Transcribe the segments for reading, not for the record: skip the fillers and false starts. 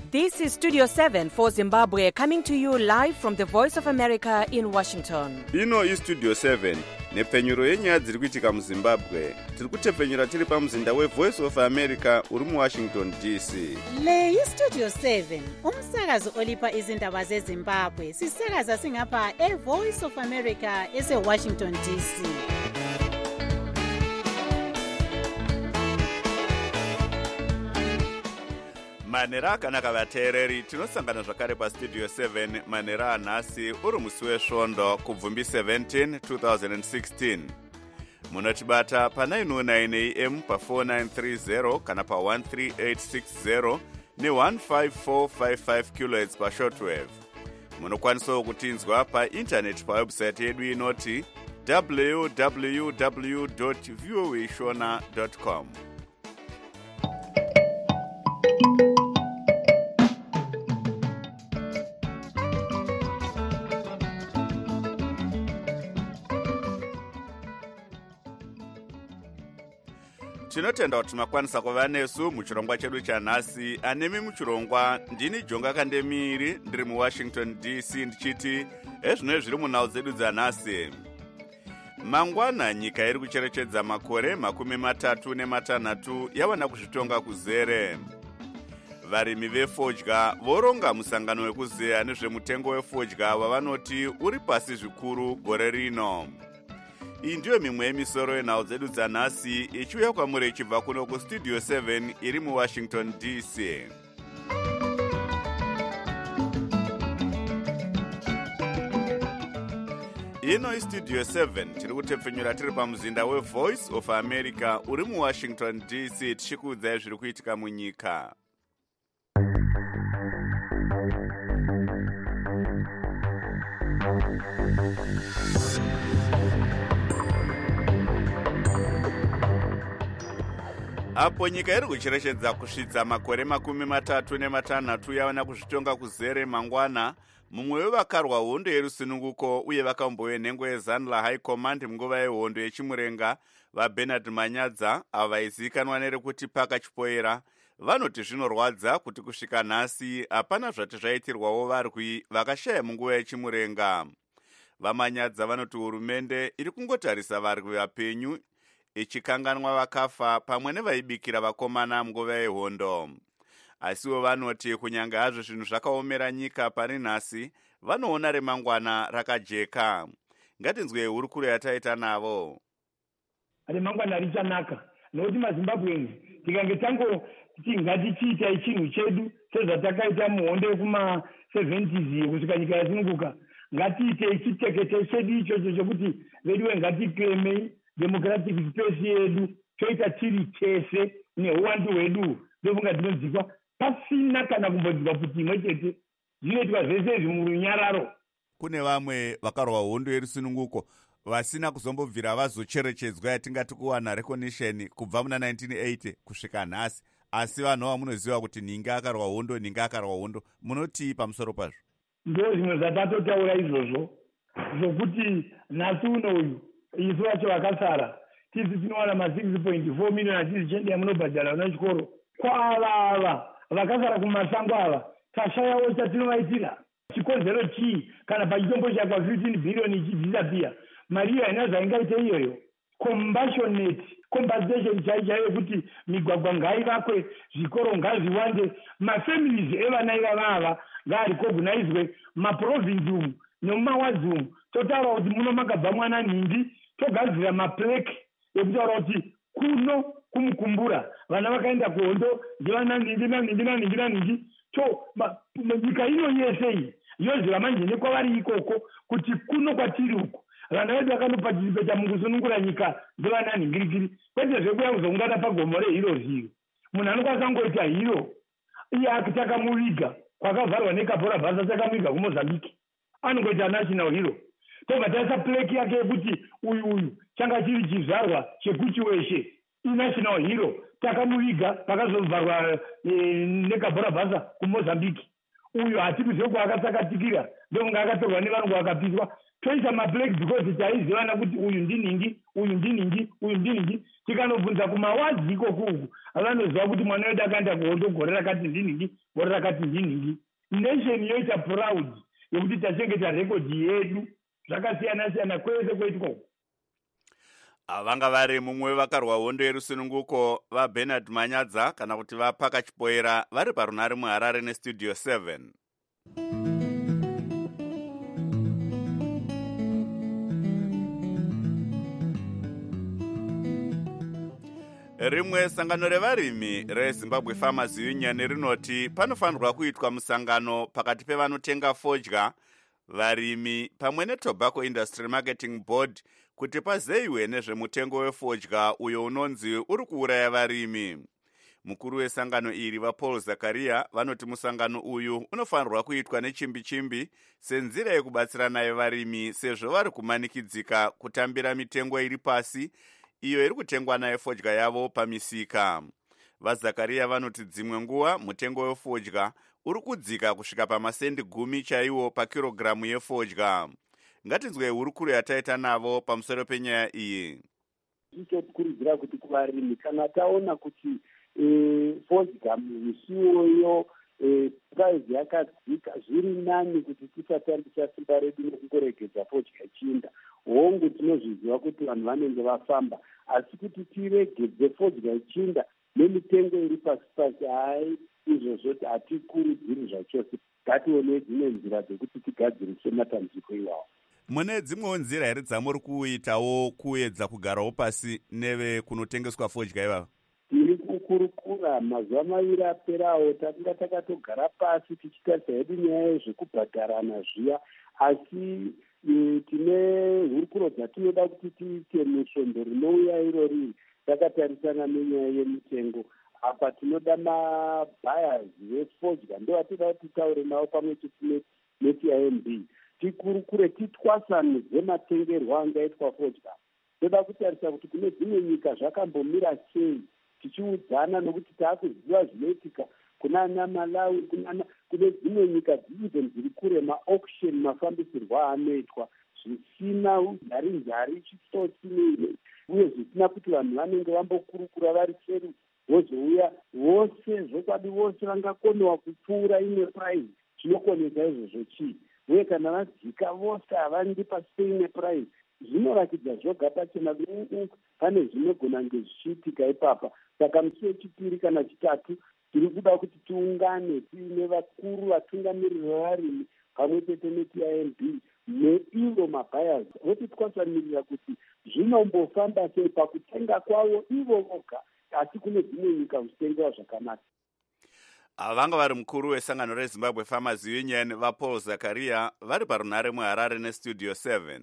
This is Studio 7 for Zimbabwe, coming to you live from the Voice of America in Washington. Ino iStudio 7 nepfenyuro yenyaya dziri kuitika muZimbabwe. Tiri kutepfenyura tiri pamuzinda weVoice of America uri muWashington DC. Le iStudio 7 umsakazo olipa izindaba zeZimbabwe. Sisakaza singapha eVoice of America eseWashington DC. Manera akanaka vateereri, tinosangana zvakare paStudio 7 manera anhasi uri musi wesvondo kubvumbi 17 2016. Munotibata pa 909 AM pa 4930 kana pa 13860 ne 15455 kHz pa shortwave. Munokwanisawo kutinzwa pa internet pa website yedu inoti www.voashona.com. Tinotenda kuti makwanisa kuva nesu muchirongwa chedu chanhasi. Anemi muchirongwa ndini Jonga Kandemiri, ndiri muWashington DC ndichiti ezvino zviri munhau dzedu dzanhasi. Mangwana nyika iri kucherechedza makore 36 yawana kuzvitonga kuzere. Varimi vefodya voronga musangano wekuzeya nezvemutengo wefodya wavanoti uri pasi zvikuru gore rino. Iyi ndiyo mimwe yemisoro yenhau dzedu dzanhasi ichiuya kwamuri ichibva kuno kuStudio 7 iri muWashington DC. Ino iStudio 7 tiri kutepfenyura tiri pamuzinda weVoice of America uri muWashington DC tichikuudzai zviri kuitika munyika. Apo nyika iri kucherechedza kusvidza makore 36 yawana kuzvitonga kuzere mangwana, mumwe wevakarwa hondo yerusununguko uye vakambouye nhengo yeZanla High Command munguva yehondo yechimurenga vaBernard Manyadza, ava vaizivikanwa nerekuti Paka Chipoera, vanoti zvinorwadza kuti kusvika nhasi hapana zvati zvaitirwawo varwi vakashaya munguva yechimurenga. VaManyadza vanoti hurumende iri kungotarisa varwi vapenyu ichikanganwa vakafa pamwe nevaibikira vakomana munguva yehondo. Asiwo vanoti kunyanga hazvo zvinhu zvakaomera nyika pari nhasi, vanoona remangwana rakajeka. Ngatinzwe hurukuro yataita navo. Remangwana richanaka nokuti maZimbabweans tikange tangoti ngatichiita chinhu chedu sezvatakaita muhondo yekuma 70s kusvika nyika yasununguka, ngatiite chitekete chedu ichocho chokuti vedu ngatiklemei democratic space yedu toita tiri tese neuwandu hwedu ndofunga dzinonzikwa pasina kana kumbodzwa kuti imwe chete zvinoitwa zvese izvi murunyararo. Kune vamwe vakarwa hondo yerusununguko vasina kuzombobvira vazocherechedzwa yatingati kuwana recognition kubva muna 1980 kusvika nhasi, asi vanhu vamunoziva kuti ninga akarwa hondo, munoti pamusoro pazvo? Ndo zvimwe zvatatotaura izvozvo zvokuti nhasi uno uyu isu vacho vakasara tisi tinowana ma6.4 million atisi chende yamunobhadhara vana chikoro. Kwavava vakasara kumasango ava tashayawo chatinovaitira. Chikonzero chii kana pachitombo chakwa 15 billion ichidhisapiya? Mari iyo haina zvaingaite iyoyo. Compensation chaichayo yekuti migwagwa ngaivakwe, zvikoro ngazviwande, mafamilies evana ivava ava ngaarikognizwe, maprovinsi umu nemumawadzi umu totaura kuti muno makabva mwana nhindi, togadzira mapleke ekutaura kuti kuno kumukumbura vana vakaenda kuhondo ndivana nhindi. Nyika ino yese iyi yoziva manje nekwavari ikoko kuti kuno kwatiri uku vana vedu vakanopatisipeta mukusunungura nyika ndivana nhingirikiri, kwete zvekuya kuzoungana pagomo rehiro ziro. Munhu anokwanisa kungoita hiro iye akitakamuviga kwakavharwa nekapora bhasa takamuviga kuMozambique anongoita national hero. Tobva taisa pleki yake yekuti uyu changa chiri chizvarwa chekuchi weshe inational hero, takamuviga pakazobvarwa nekabhora bhasa kuMozambique. Uyu hatikuziva kwaakatsakatikira ndokunga akatorwa nevanhu akapiswa toisa mablack because taizivana kuti uyu ndinhingi uyu ndinhingi uyu ndinhingi. Tikanobvunza kumawazi ikokuku avanoziva kuti mwana wedu akaenda kuhondo gore rakati ndinhingi gore rakati ndinhingi. Nation yoita proud yekuti tachengeta rekodhi yedu zvakasiyana siyana kwese kweitiko. Vanga vari mumwe vakarwa hondo yerusununguko vaBernard Manyadza kana kuti vaPaka Chipoera vari parunare muHarare neStudio 7. Rimwe sangano revarimi reZimbabwe Farmers Union rinoti panofanirwa kuitwa musangano pakati pevanotenga fodya, varimi pamwe neTobacco Industry Marketing Board kuti pazeyiwe nezvemutengo wefodya uyo unonzi uri kuuraya varimi. Mukuru wesangano iri vaPaul Zakaria vanoti musangano uyu unofanirwa kuitwa nechimbi-chimbi senzira yekubatsirana yevarimi sezvo vari kumanikidzika kutambira mitengo iri pasi iyo iri kutengwa nayo fodya yavo pamisika. VaZakaria vanoti dzimwe nguva mutengo wefodya uri kudzika kusvika pamasendi 10 chaiwo pakirogiramu yefodya. Ngatinzwe hurukuro yataita navo pamusoro penyaya iyi. Tichikurudzira kuti kuvarimi kana taona kuti fodya misiwoyo price yakadzika zviri nani kuti tisatambisa simba redu nekungoregedza fodya ichinda. Hongu tinozviziva kuti vanhu vanenge vafamba, asi kuti tiregedze fodya ichinda nemitengo iri pasi pasi, hai izvozvo hatikurudziri zvachose. Ngatione dzimwe nzira dzekuti tigadzirise matambudziko iwawo. Mune dzimwewo nzira here dzamuri kuitawo kuedza kugarawo pasi neve kunotengeswa fodya ivava? Tiri kukurukura mazuva maviri aperawo takanga takatogara pasi tichitarisa hedu nyaya yezvekubhadharana zviya, asi tine hurukuro dzatinoda kuti tiite musvondo rinouya irori takatarisana nenyaya yemitengo. Apa tinoda mabuyers vefodya ndo vatinoda kuti titaure navo pamwe chete neTIMB tikurukure titwasanudze matengerwo angaitwa fodya. Toda kutarisa kuti kune dzimwe nyika zvakambomira sei, tichiudzana nokuti taakuziva zvinoitika kunana Malawi, kune dzimwe nyika even dziri kure maauction mafambisirwo anoitwa zvisina nzari chitsotsi uye zvisina kuti vanhu vanenge vambokurukura vari seri vozouya vose zvokwadi vose vangakonewa kupfuura imwe price. Zvinokonesa izvozvo chii? Uye kana vadzika vose havandi pasi peimwe price, zvinoratidza zvoga pachena pane zvinogona kunge zvichiitika ipapa. Saka musi wechipiri kana chitatu tiri kuda kuti tiungane tiine vakuru vatungamiriri vevarimi pamwe chete neTIMB neivo mabuyers voti twasanirira kuti zvinombofamba sei pakutenga kwavo ivo voga, asi kune dzimwe nyika zvichitengewa zvakanaka. Vanga vari mukuru wesangano reZimbabwe Farmers Union vaPaul Zakaria vari parunare muHarare neStudio 7.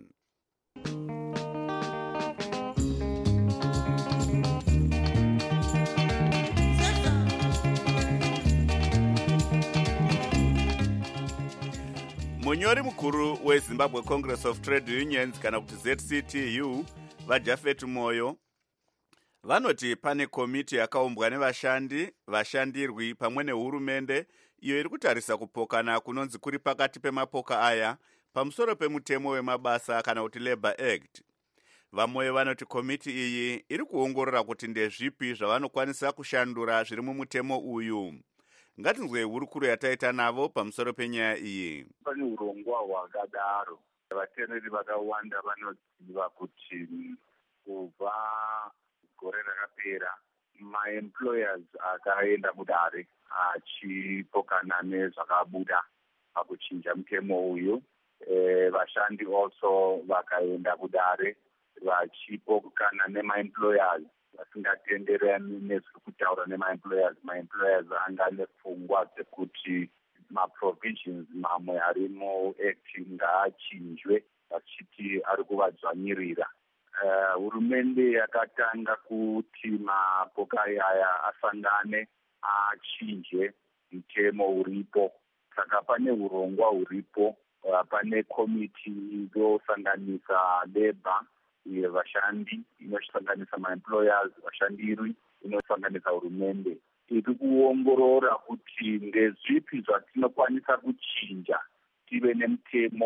Munyori mukuru weZimbabwe Congress of Trade Unions kana kuti ZCTU vaJafet Moyo vanoti pane komiti yakaumbwa nevashandi, vashandirwi pamwe nehurumende iyo iri kutarisa kupokana kunonzi kuri pakati pemapoka aya pamusoro pemutemo wemabasa kana kuti Labour Act. Vamoyo vanoti komiti iyi iri kuongorora kuti ndezvipi zvavanokwanisa kushandura zviri mumutemo uyu. Ngatinzwe hurukuro yataita navo pamusoro penyaya iyi. Pane urongwa hwakadaro, vateneri vakawanda vanoziva kuti kubva gore rakapera maemployers akaenda mudare achipokana nezvakabuda pakuchinja mutemo uyu. Vashandi also vakaenda kudare vachipokana nemaemployers vasingatenderani nezviri kutaura nemaemployers. Maemployers anga nepfungwa dzekuti maprovisions mamwe ari muact ngaachinjwe vachiti ari kuvadzvanyirira. Hurumende yakatanga kuti mapoka aya asangane achinje mutemo uripo. Saka pane urongwa huripo, pane komiti inosanganisa Labour, vashandi, inosanganisa maemployers, vashandiri, inosanganisa hurumende. Iri kuongorora kuti ndezvipi zvatinokwanisa kuchinja tive nemutemo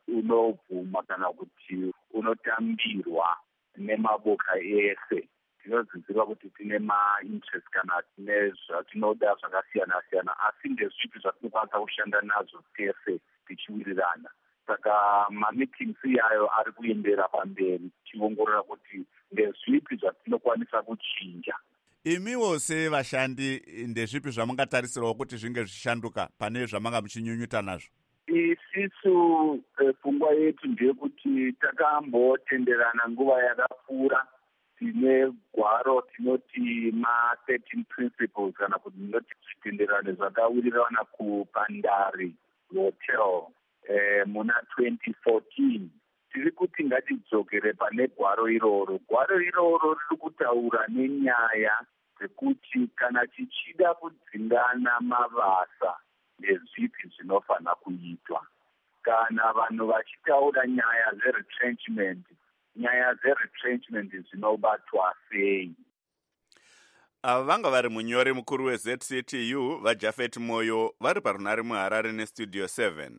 unobvuma kana kuti unotambirwa nemaboka ese. Tinoziva kuti tine ma-interest kana tine zvatinoda zvakasiyana-siyana, asi ndezvipi zvatinokwanisa kushanda nazvo tese tichiwirirana. Saka ma-meetings iyayo ari kuendera pamberi tichiongorora kuti ndezvipi zvatinokwanisa kuchinja. Imiwo sevashandi ndezvipi zvamungatarisirawo kuti zvinge zvichishanduka pane zvamanga muchinyunyuta nazvo? Isisu pfungwa yetu ndeyekuti takambotenderana nguva yakapfuura. Tine gwaro tinoti ma-13 principles kana kuti ndinoti zvitenderano zvakawirirana kuPandari Hotel muna 2014. Tiri kuti ngatidzokere pane gwaro iroro. Gwaro iroro riri kutaura nenyaya dzekuti kana tichida kudzingana mabasa ndezvipi zvinofanira kuitwa. Kana vanhu vachitaura nyaya zeretrenchment, nyaya zeretrenchment dzinobatwa sei? Ava vanga vari munyori mukuru weZCTU vaJafet Moyo vari parunare muHarare neStudio 7.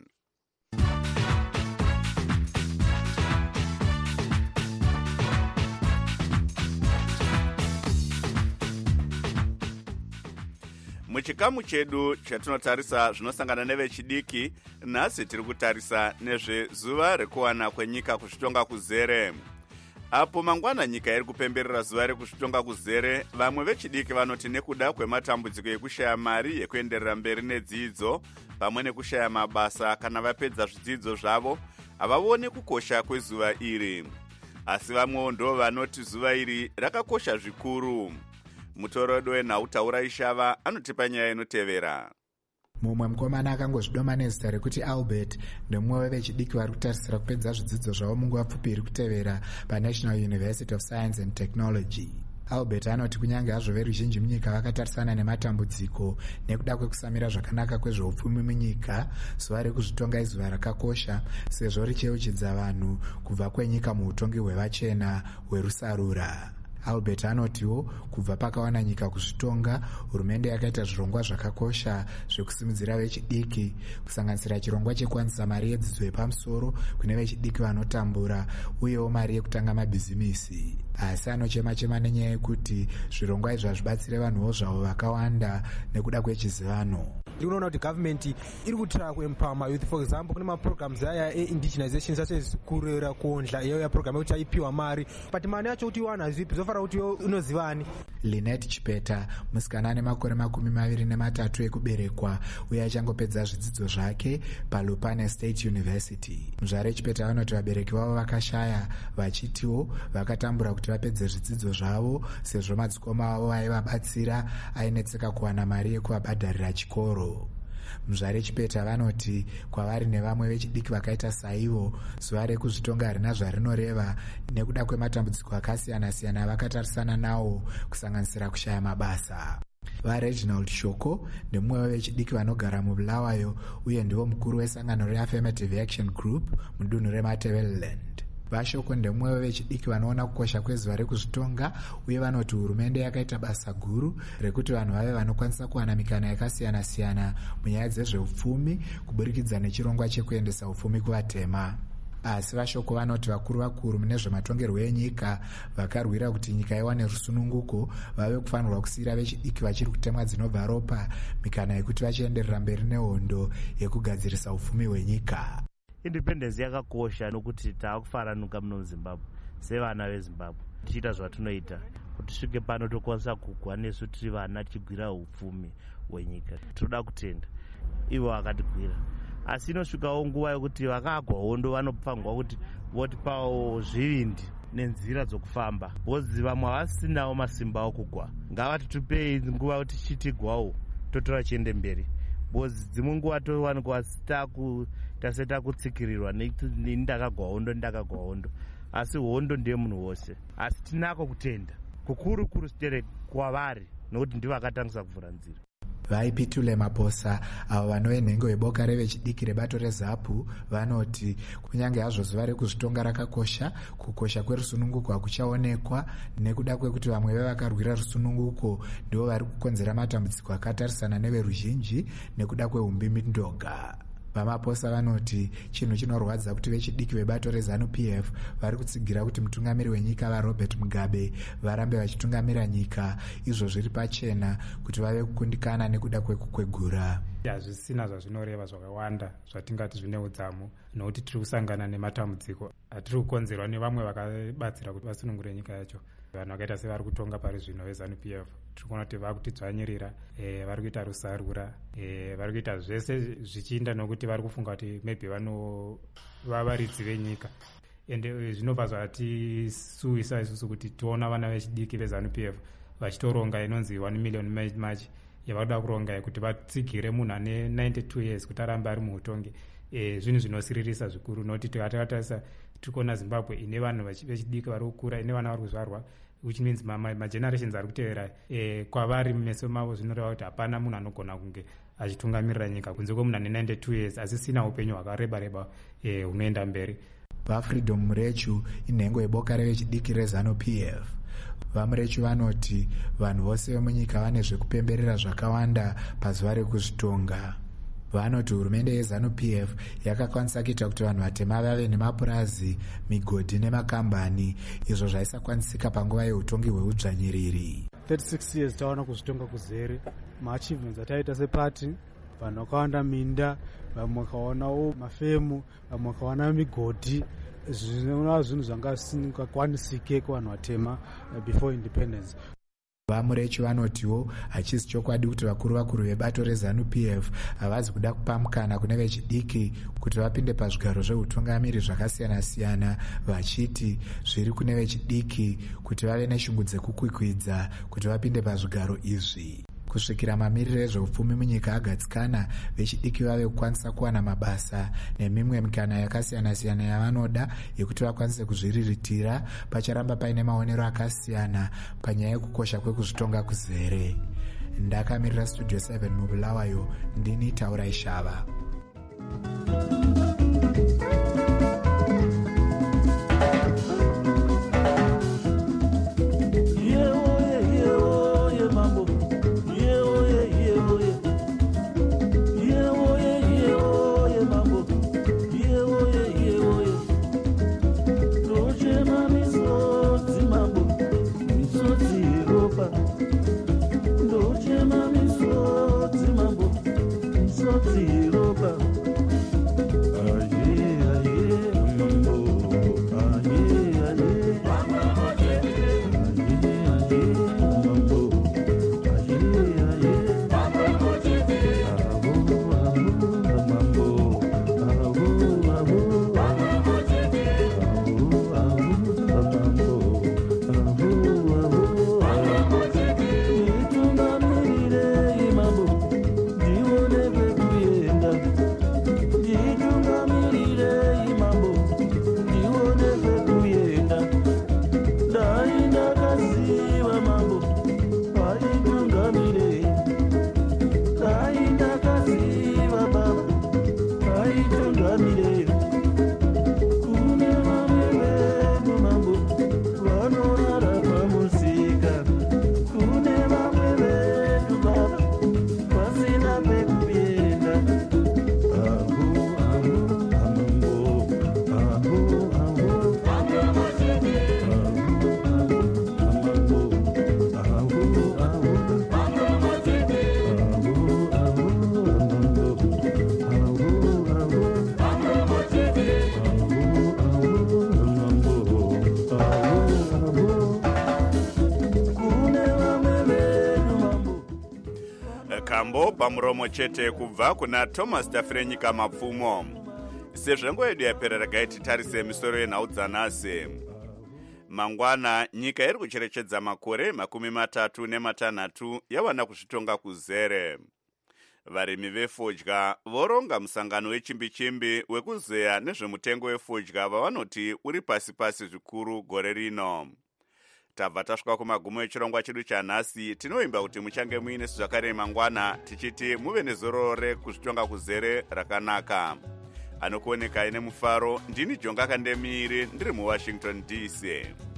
Muchikamu chedu chatinotarisa zvinosangana nevechidiki, nhasi tiri kutarisa nezvezuva rekuwana kwenyika kuzvitonga kuzere. Apo mangwana nyika iri kupemberera zuva rekuzvitonga kuzere, vamwe vechidiki vanoti nekuda kwematambudziko ekushaya mari yekuenderera mberi nedzidzo pamwe nekushaya mabasa kana vapedza zvidzidzo zvavo, havavoni kukosha kwezuva iri. Asi vamwewo ndo vanoti zuva iri rakakosha zvikuru. Mutorodo wenhautaura Ishava anotipa nyaya inotevera. Mumwe mukomana akangozvidoma nezita rekuti Albert ndemumwe wevechidiki vari kutarisira kupedza zvidzidzo zvavo munguva pfupi iri kutevera paNational University of Science and Technology. Albert anoti kunyange hazvo veruzhinji munyika vakatarisana nematambudziko nekuda kwekusamira zvakanaka kwezveupfumi munyika, zuva rekuzvitonga izuva rakakosha sezvo richeuchidza vanhu kubva kwenyika muutongi hwevachena hwerusarura. Albert anotiwo kubva pakawana nyika kuzvitonga, hurumende yakaita zvirongwa zvakakosha zvekusimudzira vechidiki, kusanganisira chirongwa chekuwanisa mari yedzidzo yepamusoro kune vechidiki vanotambura uyewo mari yekutanga mabhizimisi. Asi anochema-chema nenyaya yekuti zvirongwa izvi hazvibatsire vanhuwo zvavo vakawanda nekuda kwechizivano. Ndikunoona kuti government iri kutry kuempower mayouth. For example, kune maprograms aya eindigenizations sekurera kuondla iyo ya program yekuti aipiwa mari, but mari yacho kuti iwana hazvipi, zvofanira kuti unozivani. Lynette Chipeta, musikana ane makore 23 ekuberekwa uye achangopedza zvidzidzo zvake paLupane State University. Muzvare Chipeta vanoti vabereki vavo vakashaya, vachitiwo vakatambura kuti vapedze zvidzidzo zvavo sezvo madzikoma avo aivabatsira ainetseka kuwana mari yekuvabhadharira chikoro. Muzvare Chipeta vanoti kwavari nevamwe vechidiki vakaita saivo, zuva rekuzvitonga harina zvarinoreva nekuda kwematambudziko akasiyana-siyana vakatarisana nawo kusanganisira kushaya mabasa. VaReginald Shoko ndemumwe wevechidiki vanogara muBulawayo uye ndivo mukuru wesangano reAffirmative Action Group mudunhu reMatebeleland. VaShoko ndemumwe wevechidiki vanoona kukosha kwezuva rekuzvitonga uye vanoti hurumende yakaita basa guru rekuti vanhu vave vanokwanisa kuwana mikana yakasiyana-siyana munyaya dzezveupfumi kuburikidza nechirongwa chekuendesa upfumi kuvatema. Asi VaShoko vanoti vakuru mune zvematongerwo enyika vakarwira kuti nyika iwane rusununguko vave kufanirwa kusiyira vechidiki vachiri kutemwa dzinobva ropa mikana yekuti vachienderera mberi nehondo yekugadzirisa upfumi hwenyika. Independence yakakosha nokuti taakufaranuka muno muZimbabwe sevana veZimbabwe tichiita zvatinoita kuti svike pano tokwanisa kugwa nesu tiri vana tichigwira upfumi hwenyika. Tinoda kutenda ivo vakatigwira, asi inosvikawo nguva yekuti vakagwa hondo vanopangwa kuti votipawo zvivindi nenzira dzokufamba, bozi vamwe havasinawo masimba okugwa. Ngavatitipei nguva kuti tichitigwawo totora chiende mberi, bozi dzimwe nguva towanikwa taseta kutsikirirwa nekuti ndakagwa hondo, asi hondo ndiye munhu wose. Asi tinako kutenda kukuru sitere kwavari nokuti ndivo vakatangisa kuvhura nzira. Vaipitule Maposa avo vanove nhengo yeboka revechidiki rebato reZAPU vanoti kunyange hazvo zuva rekuzvitonga rakakosha, kukosha kwerusununguko hakuchaonekwa nekuda kwekuti vamwe vevakarwira rusununguko ndivo vari kukonzera matambudziko akatarisana neveruzhinji nekuda kweumbimbi ndoga. vamaposa vanoti chinhu chinorwadza kuti vechidiki vebato reZANU-PF vari kutsigira kuti mutungamiri wenyika vaRobert Mugabe varambe vachitungamira nyika izvo zviri pachena kuti vave kukundikana nekuda kwekukwegura. Hazvisina zvazvinoreva zvakawanda zvatingati zvine udzamu nokuti tiri kusangana nematambudziko atiri kukonzerwa nevamwe vakabatsira kuti vasunungure nyika yacho. Vanhu vakaita sevari kutonga pari zvino veZANU-PF tiri kuona kuti vari kutidzvanyirira, vari kuita rusarura, vari kuita zvese zvichiinda nokuti vari kufunga kuti maybe vanova varidzi venyika. Ende zvinobva zvatisuwisa isusu kuti tiona vana vechidiki veZANU-PF vachitoronga inonzi 1 million march yavakuda kuronga kuti vatsigire munhu ane 92 years kuti arambe ari muutongi. Zvinhu zvinosiririsa zvikuru nokuti tikatarisa tiri kuona Zimbabwe ine vanhu vechidiki vari kukura, ine vana vari kuzvarwa, which means magenerations ari kutevera kwavari meso mavo zvinoreva kuti hapana munhu anogona kunge achitungamirira nyika kunze kwemunhu ane 92 years asisina upenyu hwakareba hunoenda mberi. VaFreedom Murechu inhengo yeboka revechidiki reZANU-PF. VaMurechu vanoti vanhu vose vemunyika vane zvekupemberera zvakawanda pazuva rekuzvitonga. Vanoti hurumende yeZANU-PF yakakwanisa kuita kuti vanhu vatema vave nemapurazi, migodhi nemakambani, izvo zvaisakwanisika panguva yeutongi hweudzvanyiriri. 36 years taona kuzvitonga kuzere, maachievements ataita sepati, vanhu vakawanda minda, vamwe vakaonawo mafemu, vamwe vakaona migodhi, zvinova zvinhu zvanga zvisingakwanisike kuvanhu vatema before independence. VaMurechu vanotiwo hachisi chokwadi kuti vakuru vebato reZANU-PF havazi kuda kupamukana kune vechidiki kuti vapinde pazvigaro zveutungamiri zvakasiyana-siyana, vachiti zviri kune vechidiki kuti vave neshungu dzekukwikwidza kuti vapinde pazvigaro izvi. Kusvikira mamiriro ezveupfumi munyika agadzikana, vechidiki vave kukwanisa kuwana mabasa nemimwe mikana yakasiyana-siyana yavanoda yekuti vakwanise kuzviriritira, pacharamba paine maonero akasiyana panyaya yekukosha kwekuzvitonga kuzere. Ndakamirira Studio 7 muBulawayo, ndini Taurai Shava. Kambo pamuromo chete kubva kuna Thomas Tafrenyika Mapfumo. Sezvengo yedu yaperera gaititarise misoro yenhau dzanhasi. Mangwana nyika iri kucherechedza makore 36 yawana kuzvitonga kuzere. Varimi vefodya voronga musangano wechimbi-chimbi wekuzeya nezvemutengo wefodya vavanoti uri pasi-pasi zvikuru gore rino. Tabva tasvika kumagumo echirongwa chedu chanhasi, tinoimba kuti muchange muine zvakare mangwana tichiti muve nezororo rekuzvitonga kuzere rakanaka. Anokuoneka ine mufaro, ndini Jonga Kandemiri ndiri muWashington DC.